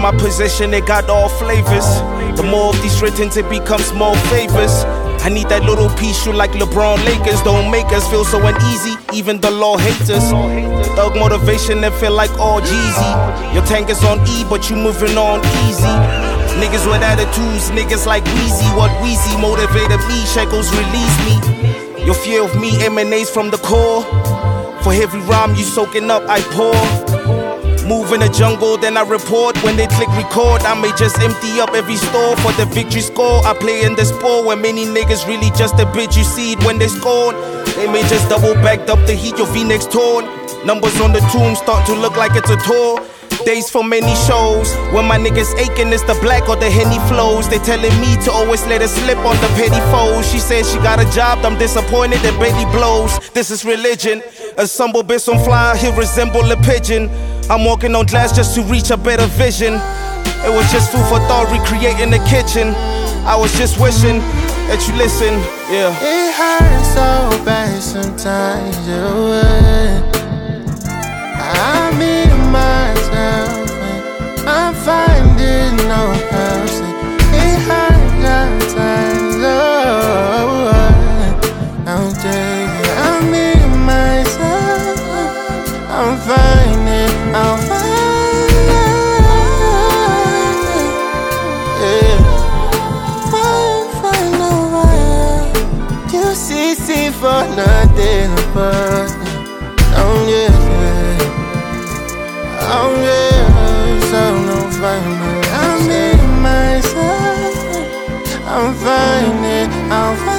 my possession, it got all flavors. The more of these written, it becomes more favors. I need that little piece, you like LeBron Lakers. Don't make us feel so uneasy, even the law hates us. Thug motivation and feel like all Jeezy. Your tank is on E, but you moving on easy. Niggas with attitudes, niggas like Weezy. What Weezy motivated me, Shekels release me. Your fear of me emanates from the core. For every rhyme you soaking up, I pour. Move in the jungle, then I report. When they click record, I may just empty up every store for the victory score. I play in the sport where many niggas really just a bitch you see it when they scored. They may just double backed up the heat, your V-necks torn. Numbers on the tomb start to look like it's a tour. Days for many shows. When my niggas aching, it's the black or the Henny flows. They telling me to always let it slip on the petty foes. She says she got a job, I'm disappointed that Betty blows. This is religion. A stumble bits on fly, he'll resemble a pigeon. I'm walking on glass just to reach a better vision. It was just food for thought, recreating the kitchen. I was just wishing that you listen, yeah. It hurts so bad sometimes, yeah. I'm in myself and I'm finding no house. It hurts sometimes, I'm taking, I'm in myself. I'm finding, I'm finding, yeah. Find no way. You see for nothing but don't get I'm so no finding. I'm in myself. I'm finding.